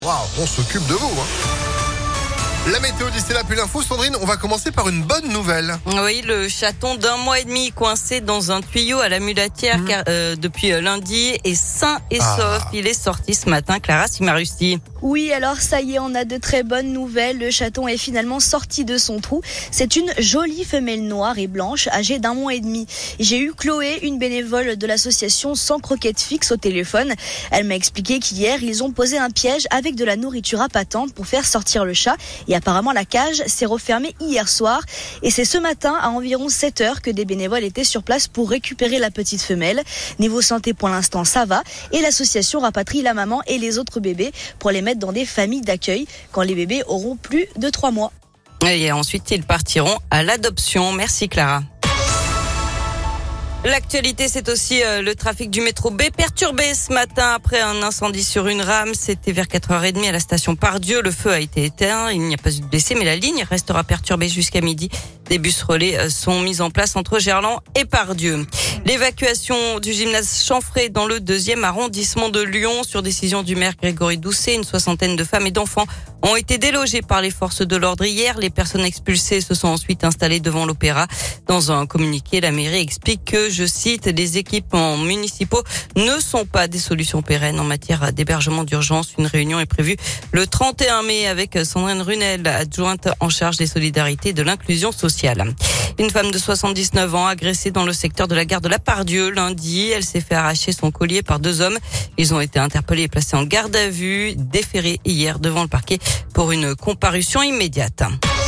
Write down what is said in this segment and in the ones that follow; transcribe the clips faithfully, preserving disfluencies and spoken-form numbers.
Waouh, on s'occupe de vous, hein. La météo d'ici là, plus l'info. Sandrine, on va commencer par une bonne nouvelle. Oui, le chaton d'un mois et demi coincé dans un tuyau à la mulatière mmh. car, euh, depuis lundi est sain et ah. sauf. Il est sorti ce matin, Clara Simarusti. Oui, alors ça y est, on a de très bonnes nouvelles. Le chaton est finalement sorti de son trou. C'est une jolie femelle noire et blanche, âgée d'un mois et demi. J'ai eu Chloé, une bénévole de l'association Sans Croquettes Fixes, au téléphone. Elle m'a expliqué qu'hier, ils ont posé un piège avec de la nourriture appâtante pour faire sortir le chat. Et apparemment, la cage s'est refermée hier soir. Et c'est ce matin, à environ sept heures, que des bénévoles étaient sur place pour récupérer la petite femelle. Niveau santé, pour l'instant, ça va. Et l'association rapatrie la maman et les autres bébés pour les mettre dans des familles d'accueil quand les bébés auront plus de trois mois. Et ensuite, ils partiront à l'adoption. Merci Clara. L'actualité, c'est aussi euh, le trafic du métro B perturbé ce matin après un incendie sur une rame. C'était vers quatre heures trente à la station Pardieu. Le feu a été éteint. Il n'y a pas eu de blessés, mais la ligne restera perturbée jusqu'à midi. Des bus relais sont mis en place entre Gerland et Pardieu. L'évacuation du gymnase Chanfray dans le deuxième arrondissement de Lyon sur décision du maire Grégory Doucet. Une soixantaine de femmes et d'enfants ont été délogés par les forces de l'ordre hier. Les personnes expulsées se sont ensuite installées devant l'Opéra. Dans un communiqué, la mairie explique que, je cite, les équipements municipaux ne sont pas des solutions pérennes en matière d'hébergement d'urgence. Une réunion est prévue le trente et un mai avec Sandrine Runel, adjointe en charge des solidarités et de l'inclusion sociale. Une femme de soixante-dix-neuf ans agressée dans le secteur de la gare de la Pardieu lundi. Elle s'est fait arracher son collier par deux hommes. Ils ont été interpellés et placés en garde à vue, déférés hier devant le parquet pour une comparution immédiate.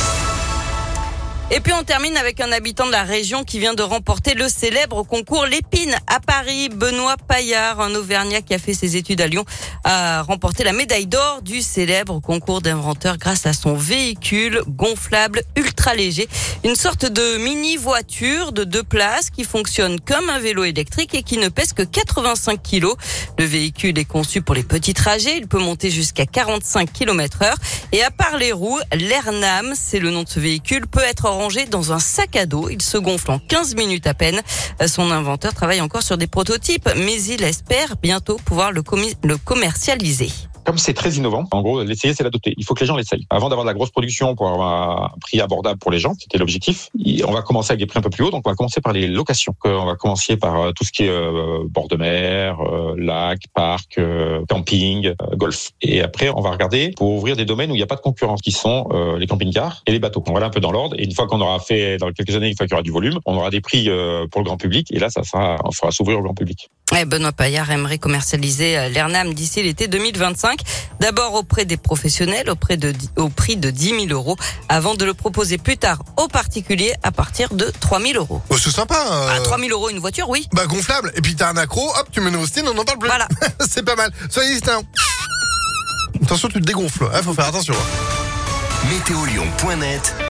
Et puis on termine avec un habitant de la région qui vient de remporter le célèbre concours Lépine à Paris. Benoît Paillard, un Auvergnat qui a fait ses études à Lyon, a remporté la médaille d'or du célèbre concours d'inventeur grâce à son véhicule gonflable ultra léger. Une sorte de mini-voiture de deux places qui fonctionne comme un vélo électrique et qui ne pèse que quatre-vingt-cinq kilos. Le véhicule est conçu pour les petits trajets. Il peut monter jusqu'à quarante-cinq kilomètres heure. Et à part les roues, l'Ernam, c'est le nom de ce véhicule, peut être rangé dans un sac à dos. Il se gonfle en quinze minutes à peine. Son inventeur travaille encore sur des prototypes, mais il espère bientôt pouvoir le, commis- le commercialiser. Comme c'est très innovant, en gros, l'essayer, c'est l'adopter. Il faut que les gens l'essayent. Avant d'avoir de la grosse production pour avoir un prix abordable pour les gens, c'était l'objectif. On va commencer avec des prix un peu plus hauts, donc on va commencer par les locations. On va commencer par tout ce qui est euh, bord de mer, euh, lac, parc, euh, camping, euh, golf. Et après, on va regarder pour ouvrir des domaines où il n'y a pas de concurrence, qui sont euh, les camping-cars et les bateaux. On va aller un peu dans l'ordre. Et une fois qu'on aura fait, dans quelques années, une fois qu'il y aura du volume, on aura des prix euh, pour le grand public. Et là, ça sera, on fera s'ouvrir au grand public. Ouais, Benoît Paillard aimerait commercialiser l'Ernam d'ici l'été deux mille vingt-cinq. D'abord auprès des professionnels, auprès de, au prix de dix mille euros, avant de le proposer plus tard aux particuliers à partir de trois mille euros. Oh, c'est sympa. Euh... À trois mille euros une voiture, oui. Bah gonflable. Et puis t'as un accro, hop, tu mets une Austin, on n'en parle plus. Voilà. C'est pas mal. Soyez distincts. Attention, tu te dégonfles. Il faut faire attention. météo lyon point net